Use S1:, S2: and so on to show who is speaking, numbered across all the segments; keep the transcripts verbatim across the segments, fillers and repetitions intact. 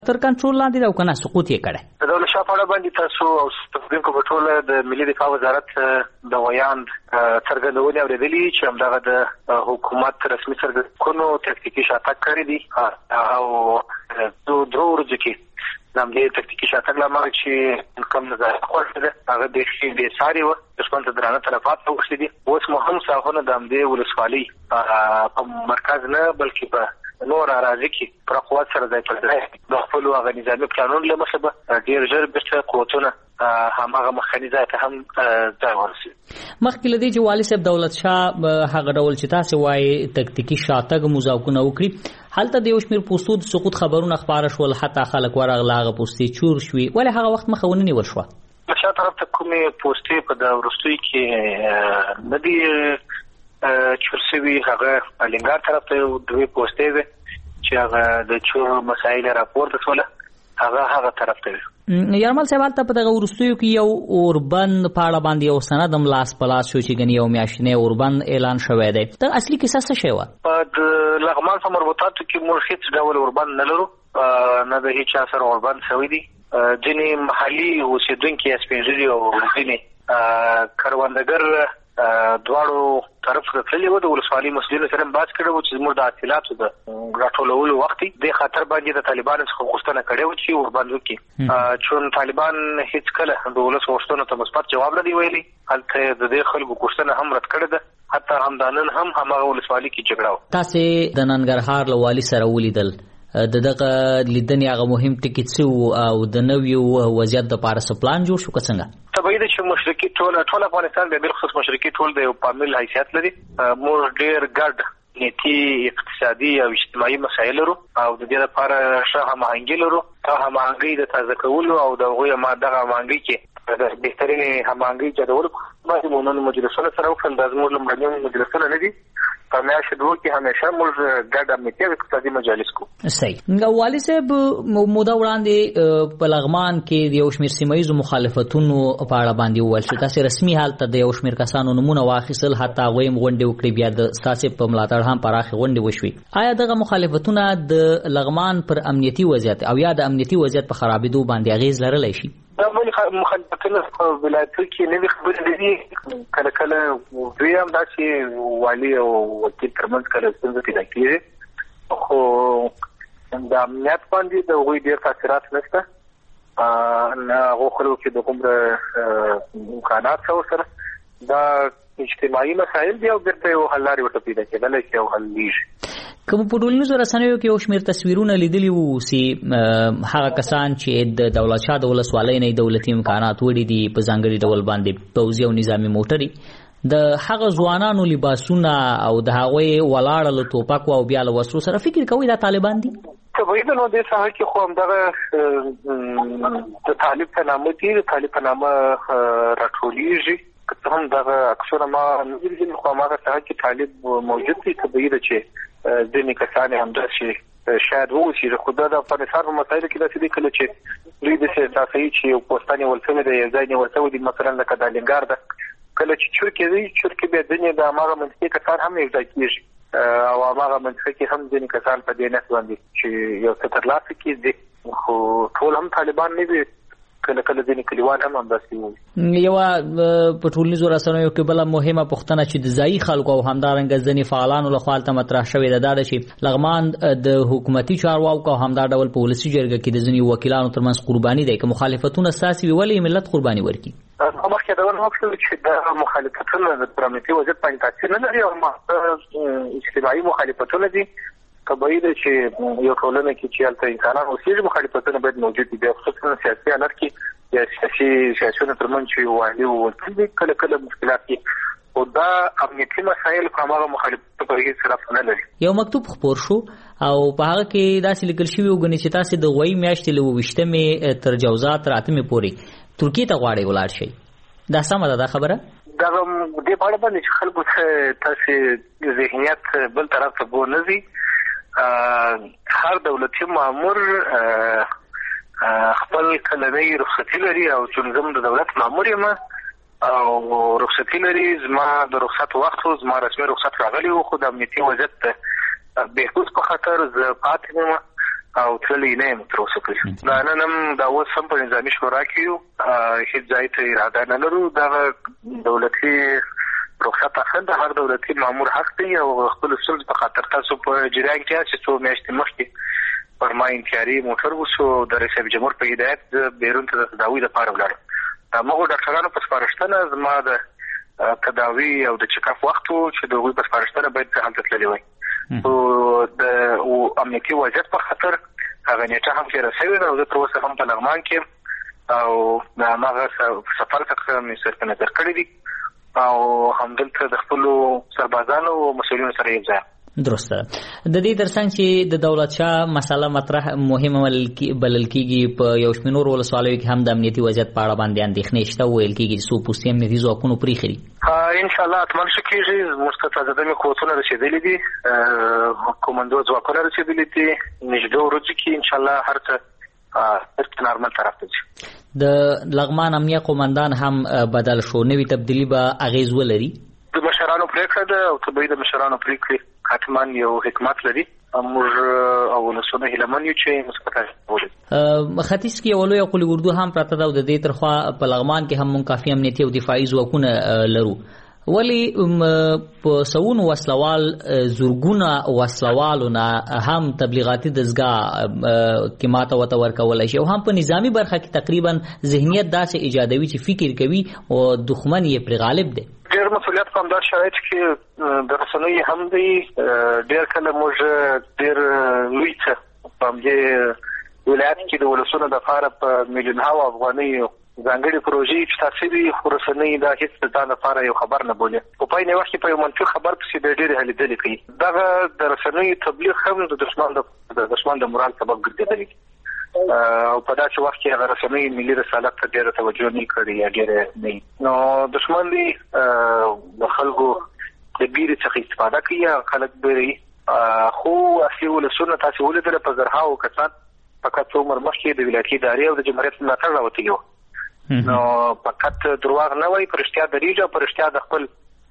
S1: تر کنټرول لاندې او کنه سقوط یې کړی.
S2: د دولت شاه په اړه باندې تاسو او تاسو په ټوله د ملي دفاع وزارت د ویاند څرګندونې اورېدلې چې همدغه د حکومت رسمي څرګندونو تکتیکي شاتګ کړی دی او دوه دوه ورځې کې نام دې تکتیکي شاتګ لامل چې کم نظر خوښ ده هغه د شي د ساري و دښمن ته درانه طرفات وښتي دي. اوس مهم ساحونه د دې ولسوالۍ په مرکز نه بلکې په نور راځي کې پر قوت سره ځای پر ځای د خپل هغه نظامي پلانونو له مخې به ډېر ژر بیرته قوتونه هماغه مخکني ځای ته هم ځای ورسي.
S1: مخکې له دې چې والي صاحب دولت شاه هغه ډول چې تاسو وایي تکتیکي شاتګ مذاکرونه وکړي هلته د یو شمېر پوستو د سقوط خبرونه خپاره شول حتی خلک ورغله هغه پوستې چور شوي ولې هغه وخت مخه ونه نیول شوه؟
S2: د شا طرف ته کومې پوستې په د وروستیو کې نه دي چور شوي هغه الینګار طرف ته دوی پوستې وې چې هغه د چور مسایل راپورته شوله هغه هغه طرف ته
S1: یارمل صاحب هلته په دغه وروستیو کې یو اوربند په اړه باندې یو سند هم لاس په لاس شو چې ګنې یو میاشتنی اوربند اعلان شوی دی. د اصلي کیسه څه شی وه؟
S2: د لغمان په مربوطاتو کې موږ هېڅ ډول اوربند نه لرو نه د هېچا سره اوربند شوی دی. ځینې محلي اوسېدونکي یا سپین ږیري او ځینې کروندګر دواړو طرف ته تللي وو د ولسوالۍ مسؤلینو سره هم بحث کړی و چې زموږ د حاصلاتو د راټولولو وخت دی دې خاطر باندې د طالبانو څخه غوښتنه کړې وه چې اوربند وکړي چون طالبان هېڅ کله د ولس غوښتنو ته مثبت جواب نه دی ویلي. هلته د دې خلکو غوښتنه هم رد کړې ده حتی همدا نن هم هماغه ولسوالۍ کې جګړه وه.
S1: تاسې د ننګرهار له والي سره ولیدل د دغه لیدنې هغه مهم ټکي څه او د نویو وضعیت دپاره څه پلان جوړ شو که څنګه؟
S2: طبیعي ده چې مشرقي ټول ټول افغانستان د بالخصوص مشرقي ټول د یو پامل حیثیت لري. موږ ډېر ګډ نیتي اقتصادي او اجتماعي مسایل لرو او د دې لپاره ښه هماهنګي لرو. ښه هماهنګي د تازه کولو او د هغوی دغه هماهنګي کې د بهترینې هماهنګي جوړولو باندې موږ مجلسونه سره وکړل. دا زموږ لومړني مجلسونه نه دي په میاشت دوه کې همیشه موږ ګډ امنیتي او اقتصادي مجالس کوو.
S1: صحیح. والي صاحب موده وړاندې په لغمان کې د یو شمېر سیمه ییزو مخالفتونو په اړه باندې وویل چې تاسې رسمي حالت د یو شمېر کسانو نومونه واخیستل حتی هغوی هم غونډې وکړې بیا د ستاسې په ملاتړ هم پراخې غونډې وشوې. آیا دغه مخالفتونه د لغمان پر امنیتي وضعیت او یا د امنیتي وضعیت په خرابېدو باندې اغېز لرلی شي؟
S2: دا ولې مخالفتونه په ولایتو کې نوي خبرې دي کله کله دوی هم داسې والي او وکیل ترمنځ کله ستونزه پیدا کېږي خو د امنیت باندې د هغوی ډېر تاثیرات نشته نه هغو خلکو کې د کوم امکانات څه ورسره دا اجتماعي مسایل دي او بیرته یو حل لارې ورته پیدا کېدلی شي او حلېږي.
S1: کوم په ټولنیزو رسنیو کې یو شمېر تصویرونه لیدلي وو چې هغه کسان چې د دولت شاه د ولسوالۍ نه دولتي امکانات وړي دي په ځانګړي ډول باندې پوځي او نظامي موټرې د هغه ځوانانو لباسونه او د هغوی ولاړه له ټوپکو او بیا له وسلو سره فکر کوئ دا طالبان دي؟
S2: طبیعي ده نو دې ساحه کې خو همدغه د طالب په نامه دي د طالب په نامه راټولیږي که هم دغه عکسونه ما نه دي لیدلي خو هماغه ساحه کې طالب موجود دی. طبیعي ده چې ځینې کسان همداسې شاید واوسي خو دا د افغانستان په مسایلو کې داسې دي کله چې دوی داسې احساسوي چې یو پوسته نیول شوی دی یو ځای نیول شوی دی مثلا لکه د الینګار ده کله چې چور کېږي چور کې بیا ځینې د هماغه منطقې کسان هم یو ځای کېږي او هماغه منطقه کې هم ځینې کسان په دې نس باندې چې یو څه ترلاسه کړي دي خو ټول هم طالبان نه دي کله کله ځینې کلیوال هم همداسې وایي.
S1: یوه په ټولنیزو رسنیو کې بله مهمه پوښتنه چې د ځایي خلکو او همدارنګه ځینې فعالانو لخوا هلته مطرح شوې ده دا ده چې لغمان د حکومتي چارواکو او همدا ډول په ولسي جرګه کې د ځینې وکیلانو ترمنځ قرباني دی که مخالفتونه ستاسې وي ولې ملت قرباني ورکړي؟
S2: مخکې دا وپوښتل چې دا مخالفتونه د امنیتي وضعیت باندې تاثیر نه لري او اجتماعي مخالفتونه دي. طبیعي ده چې یو ټولنه کې چې هلته انسانان اوسېږي مخالفتونه باید موجود دي بیا خصوصا سیاسي حالت کې یا سیاسي سیاسیونو ترمنځ چې والي او وکیل دي کله کله مشکلات کې خو دا امنیتي مسایل په هماغه مخالفتو په هېڅ طرف نه لري.
S1: یو مکتوب خپور شو او په هغه کې داسې لیکل شوي وګڼي چې تاسې د غوی میاشتې له اووه ویشتمې تر جوزا تر اتمې پورې ترکیې ته غواړئ ولاړ شئ. دا سمه ده دا خبره؟
S2: دا دې په اړه باندې چې خلکو ته تاسې ذهنیت بل طرف ته بو نه ځي. هر دولتي مامور خپل کلنۍ رخصتي لري او چې زم د دولت مامور یم او رخصتي لري زما د رخصت وخت و زما رسمي رخصت راغلی و خو د امنیتي وضعیت بهبود په خاطر زه پاتې یم او تللی نه یم تر اوسه پورې. دا نن هم دا اوس هم په نظامي شورا کې یو، هېڅ ځای ته اراده نه لرو. دغه دولتي رخصت اخیستل د هر دولتي مامور حق دی او خپل ستونزې په خاطر تاسو په جریان کې یاست چې څو میاشتې مخکې پر ما انتیاري موټر وسو د رئیس جمهور په هدایت بیرون ته د تداوي لپاره ولاړم. د هغو ډاکټرانو په سپارښتنه زما د تداوي او د چکاپ وخت و چې د هغوی په سپارښتنه باید زه هلته تللی وای. خو د امنیتي وضعیت په خاطر هغه نیټه هم تېره شوې ده او زه تر اوسه هم په لغمان کې او د هماغه سفر څخه مې صرف نظر کړی دي او همدلته د خپلو سربازانو او مسؤلینو سره یو ځای.
S1: درسته. د دې ترڅنګ چې د دولت شاه مسله مطرح مهمه بلل کېږي، په یو شمېر نورو ولسوالیو کې هم د امنیتي وضعیت په اړه باندې اندېښنې شته، ویل کېږي چې څو پوستي امنیتي ځواکونو پرېښي.
S2: انشاءالله حتما ښه کېږي. زموږ ته تازه دمې قوتونه رسېدلي دي، کومندو ځواکونه رسېدلي دي. نږدې ورځو کې انشاءالله هر څه نارمل طرف ته ځي.
S1: د لغمان امنیه قومندان هم بدل شو، نوې تبدیلي به اغیز ولري؟
S2: د مشرانو پریکړه ده او طبیعي د مشرانو پریکړې حتما یو حکمت لري. موږ او ولسونه هیلمن یو چې مثبت
S1: ولري. ختیځ کې یو لویه قلي اردو هم پرته ده او د دې ترخوا په لغمان کې هم موږ کافي امنیتي او دفاعي ځواکونه لرو. ولی په سونو وسلوال زورګونه وسلوالونه هم تبلیغاتي دستګاه کې ماته وته ورکولای شي او هم په نظامی برخه کې تقریبا ذهنیت داسې ایجادوي چې فکر کوي او دښمن یې پر غالب دی.
S2: ډېر مسؤلیت په همدا شرایط کې د رسنیو هم دی. ډېر کله موږ ډېر لوی څه په همدې ولایت کې د ولسونو دپاره په میلیونهاو افغانۍ ځانګړې پروژې چې تاسې وي، خو رسنۍ دا هېڅ د ځان لپاره یو خبر نه بولي. په پای وخت کې په یو منفي خبر پسې د ډېرې هلې ځلې کوي. دغه د رسنیو تبلیغ هم د دښمن د دښمن د مورال سبب ګرځېدلی او په داسې وخت کې هغه رسنۍ ملي رسالت ته ډېره توجه نه کړې یا ډېره نه. نو دښمن دی د خلکو د بیرې څخه استفاده کوي، خلک بیروي. خو اصلي ولسونه تاسې ولیدله په زرهاوو کسان فقط څو عمر مخکې د ولایتي ادارې او د جمهوریت ملاتړ راوتلي وو. نو فقط دروغ نه وایي، په رښتیا درېږي او په رښتیا د خپل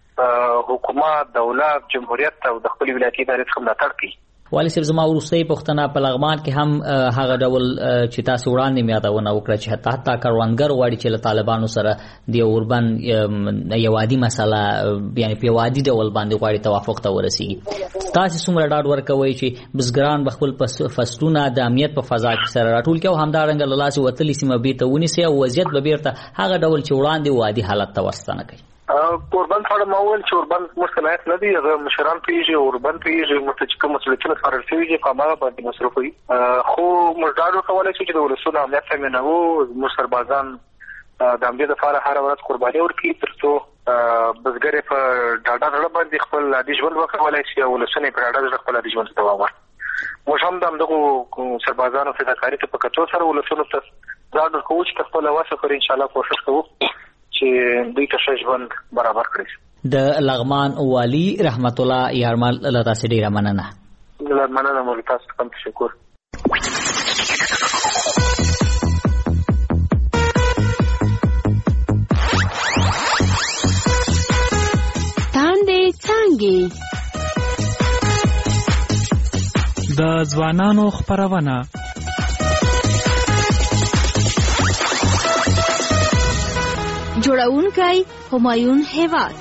S2: حکومت، دولت، جمهوریت او د خپلې ولایتي ادارې څخه ملاتړ کوي.
S1: والي صاحب، زما وروستۍ پوښتنه په لغمان کې هم هغه ډول چې تاسو وړاندې مې یادونه وکړه چې حتی حتی کروندګر غواړي چې له طالبانو سره د اوربن یو عادي مسله یعنې په یو عادي ډول باندې غواړي توافق ته ورسېږي. تاسو څومره ډاډ ورکوئ چې بزګران به خپل فصلونه د امنیت په فضا کې سره راټول کړي او همدارنګه له لاسه وتلې سیمه بېرته ونیسي او وضعیت به بېرته هغه ډول چې وړاندې و عادي حالت ته ورستنه کوي؟
S2: اوربند په اړه ما وویل چې اوربند موږ ته لایق نه دی. هغه مشران پوهېږي، اوربند پوهېږي، موږ ته چې کوم مسؤلیتونه سپارل شوي دي په هماغه باندې مصرف کوي. خو موږ ډاډ ورکولی شو چې د ولسونو امنیت تامینوو. زموږ سربازان د همدې دپاره هره ورځ قرباني ورکوي تر څو بزګر یې په ډاډه زړه باندې خپل عادي ژوند وکولی شي او ولسونه یې په ډاډه زړه خپل عادي ژوند ته دوام ورکړي. موږ هم د همدغو سربازانو فداکاري ته په کتو سره ولسونو ته ډاډ ورکوو چې تر خپله وسه پورې انشاءالله کوښښ کوو چې دوی ته ښه ژوند برابر کړي.
S1: د لغمان والي رحمت الله یارمل له تاسې ډېره مننه.
S2: مننه مو له تاسو څخه هم تشکر.
S3: تاندې څانګې
S4: د ځوانانو خپرونه.
S3: جوړونکی همایون هیواد.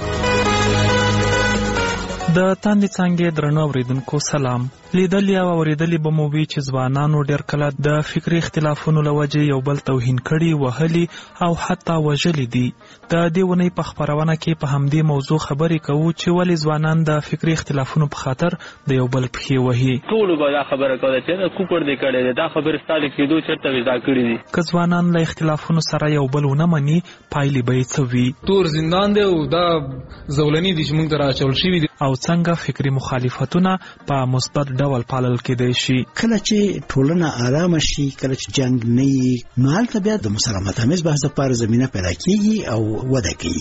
S4: د تاندې څانګې درنو اوریدونکو سلام. لیدلی او اوریدلی به مو وي چې ځوانانو ډېر کله د فکري اختلافونو له وجې یو بل توهین کړي، وهلي او حتی وژلي دي. د دې اونۍ په خپرونه کې په همدې موضوع خبرې کوو چې ولې ځوانان د فکري اختلافونو په خاطر د یو بل پښې وهي.
S5: ټولو به دا خبره کوله چې دا کوپړ دې کړی دی، دا خبرې ستا د کېدو چېرته وضع کړي دي.
S4: که ځوانان له اختلافونو سره یو بل ونه مني، پایلې به یې څه وي؟
S6: تور زندان دی او دا زولنې دي چې موږ ته راچول شوي دي.
S4: او څنګه فکري مخالفتونه په مثبت ډول پالل کېدای شي.
S7: کله چې ټولنه آرامه شي، کله چې جنگ نه وي، نو هلته بیا د مسالمت آمیز بحث لپاره زمینه پیدا کېږي او وده کوي.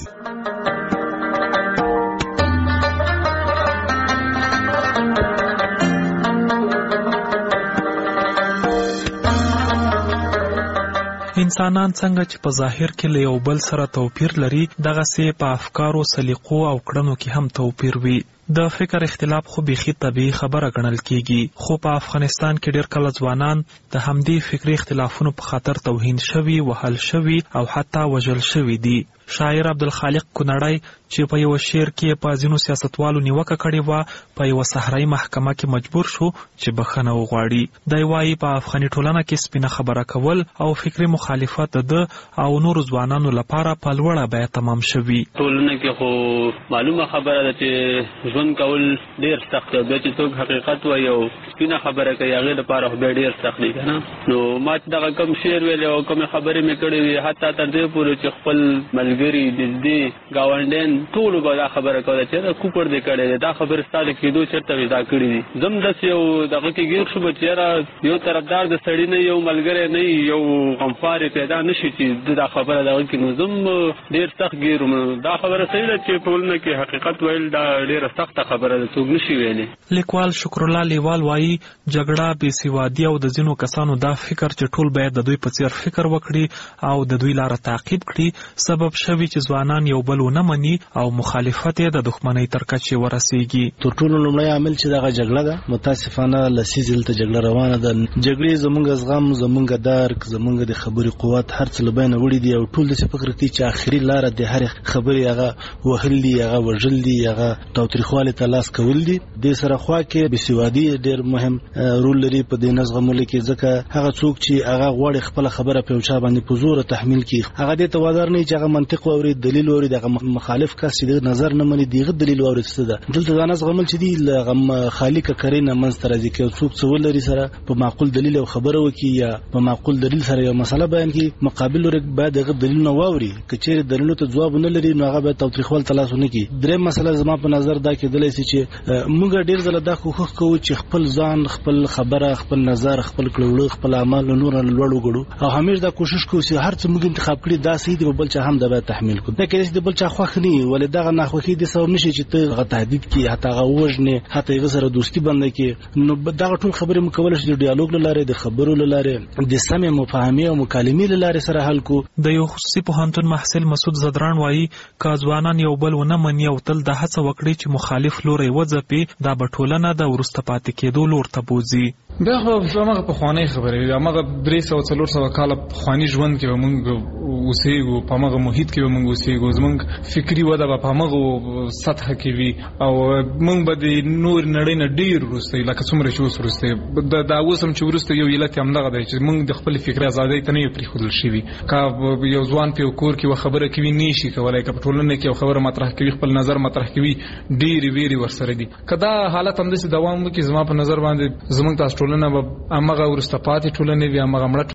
S4: انسانان څنګه چې په ظاهر کې له یو بل سره توپیر لري، دغسې په افکارو، سلیقو او کړنو کې هم توپیر وي. د فکر اختلاف خو بيخي طبيعي خبره ګڼل کیږي، خو په افغانستان کې ډېر کله ځوانان د همدې فکري اختلافونو په خاطر توهین شوي، وهل شوي او حتی وژل شوي دي. شاعر عبدالخالق کونړی چې په یو شعر کې په ځینو سیاستوالو نیوکه کړې وه، په یو صحرایي محکمه کې مجبور شو چې بخښنه وغواړي. دی وایي په افغاني ټولنه کې سپینه خبره کول او فکري مخالفت د او نورو ځوانانو لپاره په لوړه بیه تمام شوي.
S5: ټولنه کې خو معلومه خبره ده چې ژوند کول ډېر سخت دی، بیا چې څوک حقیقت وایي او سپینه خبره کوي هغې لپاره خو بیا ډېر سخت دی که نه. نو ما چې دغه کوم شعر ویلی او کومې خبرې مې کړې وي، حتی تر دې پورې چې خپل ملګري نږدې ګاونډیان ټولو به دا خبره کوله چې دا کوپړ دې کړی دی، دا خبرې ستا د کېدو چېرته وې دا کړي دي. زه هم داسې یو دغه کې ګیر شوم چې یاره یو طرفدار د سړي نه یو ملګری نه یو غمخوار یې پیدا نه شي چې دا خبره دغه کې. نو زه هم ډېر سخت ګیر وم. دا خبره صحیح ده چې ټولنه کې حقیقت ویل دا ډېره سخته خبره ده، څوک نه شي ویلی.
S4: لیکوال شکرالله لیوال وایي جګړه، بېسوادي او د ځینو کسانو دا فکر چې ټول باید د دوی په څېر فکر وکړي او د دوی لاره تعقیب کړي سبب شوي چې ځوانان یو بل ونه مني او مخالفت یې د دښمنۍ تر کچې ورسیږي.
S8: تر ټولو لومړی عامل چې دغه جګړه ده، متاسفانه لسیزې دلته جګړه روانه ده. جګړې زمونږ زغم، زمونږ درک، زمونږ د خبرې قوت هر څه له بینه وړي دي او ټول داسې فکر کوي چې آخري لاره د هرې خبرې هغه وهل دي، هغه وژل دي، هغه تاوتریخوالي ته لاس کول دي. دې سره خوا کې بېسوادي ډېر مهم رول لري په دې نه زغملو کې، ځکه هغه څوک چې هغه غواړي خپله خبره په یو چا باندې په زوره تحمیل کړي، هغه دې ته وادار نه وي چې هغه منطق واوري، دلیل واوري، دغه مخالف کس چې د نظر نه مني دغه دلیل واوري. څه ده دلته دا نه زغمل چې دی له خالق کرینه منځته راځي چې څوک څه ولري سره په معقول دلیل او خبره وکړي یا په معقول دلیل سره یو مسله بیان کړي، مقابل ور باید دغه دلیل نه واوري. که چیرې دلیل ته ځواب نه لري نو هغه به تاوتریخوال تلاش نه کوي. درې مسله زما په نظر دا کېدلی شي چې موږ ډېر ځله دا کوښښ کوو چې خپل ځان، خپل خبره، خپل نظر، خپل کړه، خپل عمل نور نه لوړ وګړو او همیش دا کوشش کوو چې هر څه موږ انتخاب کړي دا صحیح دی، بل چا هم دا باید تحمیل کړو. دا کې د بل چا خوښ نه وي، ولې دغه ناخوښي د سبب نشي چې ته هغه تهدید کړي، حتی هغه ووژنې، حتی هغه سره دوستي بنده کړي. نو دغه ټول خبرې موږ کولی شو د ډیالوګ له لارې، د خبرو له لارې، د سمې مفاهمې او مکالمې له لارې سره حل کړو.
S4: د یو خصوصي پوهنتون محصل مسعود زدران وایي که ځوانان یو بل ونه مني او تل دا هڅه وکړي چې مخالف لوری وځپي، دا به ټولنه د وروسته پاتې کېدو لور ته بوځي.
S6: بیا خو هماغه پخوانۍ خبرې وي، هماغه درې سوه څلور سوه کاله پخواني ژوند کې به موږ اوسېږو، په هماغه محیط کې به موږ اوسېږو، زموږ فکري وده به په همغه سطحه کې وي او موږ به د نور نړۍ نه ډېر وروسته لکه څومره چې اوس وروسته دا اوس هم چې وروسته یو علت یې همدغه دی چې موږ د خپلې فکري ازادۍ ته نه یو پرېښودل شوي. که یو ځوان په یو کور کې یوه خبره کوي نه شي کولی، که په ټولنه کې یو خبره مطرح کوي، خپل نظر مطرح کوي، ډېرې ویرې ورسره دي. که دا حالت همداسې دوام وکړي زما په نظر باندې زموږ تاسو ټولنه به همغه وروسته پاتې ټولنې وي، همغه مړه